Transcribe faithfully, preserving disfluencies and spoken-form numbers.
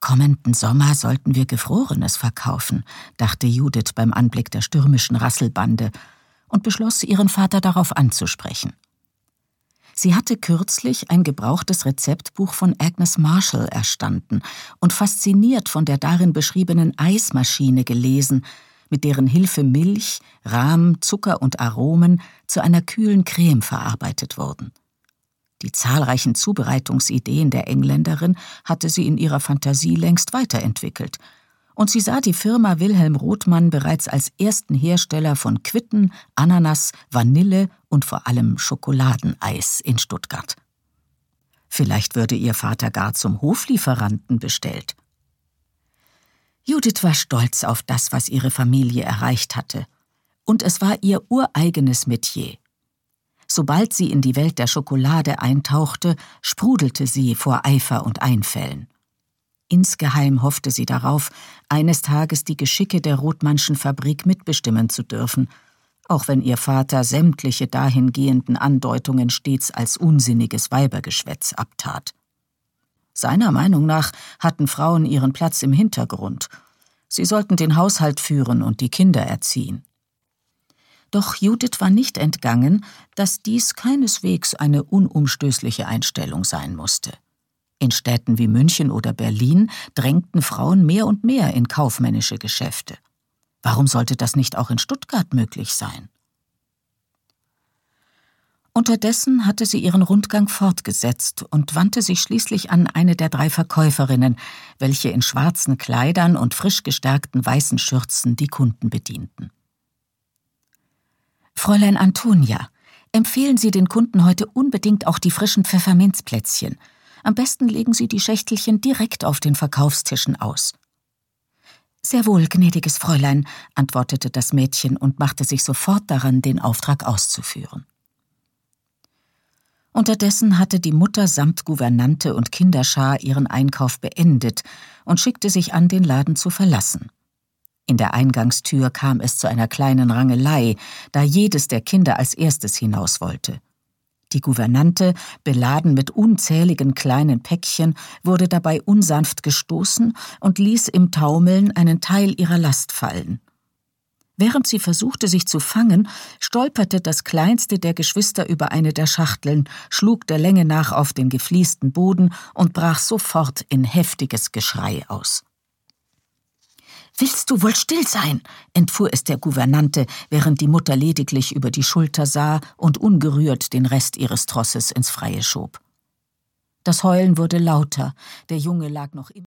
Kommenden Sommer sollten wir Gefrorenes verkaufen, dachte Judith beim Anblick der stürmischen Rasselbande und beschloss, ihren Vater darauf anzusprechen. Sie hatte kürzlich ein gebrauchtes Rezeptbuch von Agnes Marshall erstanden und fasziniert von der darin beschriebenen Eismaschine gelesen, mit deren Hilfe Milch, Rahm, Zucker und Aromen zu einer kühlen Creme verarbeitet wurden. Die zahlreichen Zubereitungsideen der Engländerin hatte sie in ihrer Fantasie längst weiterentwickelt, und sie sah die Firma Wilhelm Rothmann bereits als ersten Hersteller von Quitten, Ananas, Vanille und vor allem Schokoladeneis in Stuttgart. Vielleicht würde ihr Vater gar zum Hoflieferanten bestellt. Judith war stolz auf das, was ihre Familie erreicht hatte, und es war ihr ureigenes Metier. Sobald sie in die Welt der Schokolade eintauchte, sprudelte sie vor Eifer und Einfällen. Insgeheim hoffte sie darauf, eines Tages die Geschicke der Rothmannschen Fabrik mitbestimmen zu dürfen, auch wenn ihr Vater sämtliche dahingehenden Andeutungen stets als unsinniges Weibergeschwätz abtat. Seiner Meinung nach hatten Frauen ihren Platz im Hintergrund. Sie sollten den Haushalt führen und die Kinder erziehen. Doch Judith war nicht entgangen, dass dies keineswegs eine unumstößliche Einstellung sein musste. In Städten wie München oder Berlin drängten Frauen mehr und mehr in kaufmännische Geschäfte. Warum sollte das nicht auch in Stuttgart möglich sein? Unterdessen hatte sie ihren Rundgang fortgesetzt und wandte sich schließlich an eine der drei Verkäuferinnen, welche in schwarzen Kleidern und frisch gestärkten weißen Schürzen die Kunden bedienten. »Fräulein Antonia, empfehlen Sie den Kunden heute unbedingt auch die frischen Pfefferminzplätzchen. Am besten legen Sie die Schächtelchen direkt auf den Verkaufstischen aus.« »Sehr wohl, gnädiges Fräulein«, antwortete das Mädchen und machte sich sofort daran, den Auftrag auszuführen. Unterdessen hatte die Mutter samt Gouvernante und Kinderschar ihren Einkauf beendet und schickte sich an, den Laden zu verlassen. In der Eingangstür kam es zu einer kleinen Rangelei, da jedes der Kinder als erstes hinaus wollte. Die Gouvernante, beladen mit unzähligen kleinen Päckchen, wurde dabei unsanft gestoßen und ließ im Taumeln einen Teil ihrer Last fallen. Während sie versuchte, sich zu fangen, stolperte das kleinste der Geschwister über eine der Schachteln, schlug der Länge nach auf den gefliesten Boden und brach sofort in heftiges Geschrei aus. »Willst du wohl still sein?« entfuhr es der Gouvernante, während die Mutter lediglich über die Schulter sah und ungerührt den Rest ihres Trosses ins Freie schob. Das Heulen wurde lauter, der Junge lag noch immer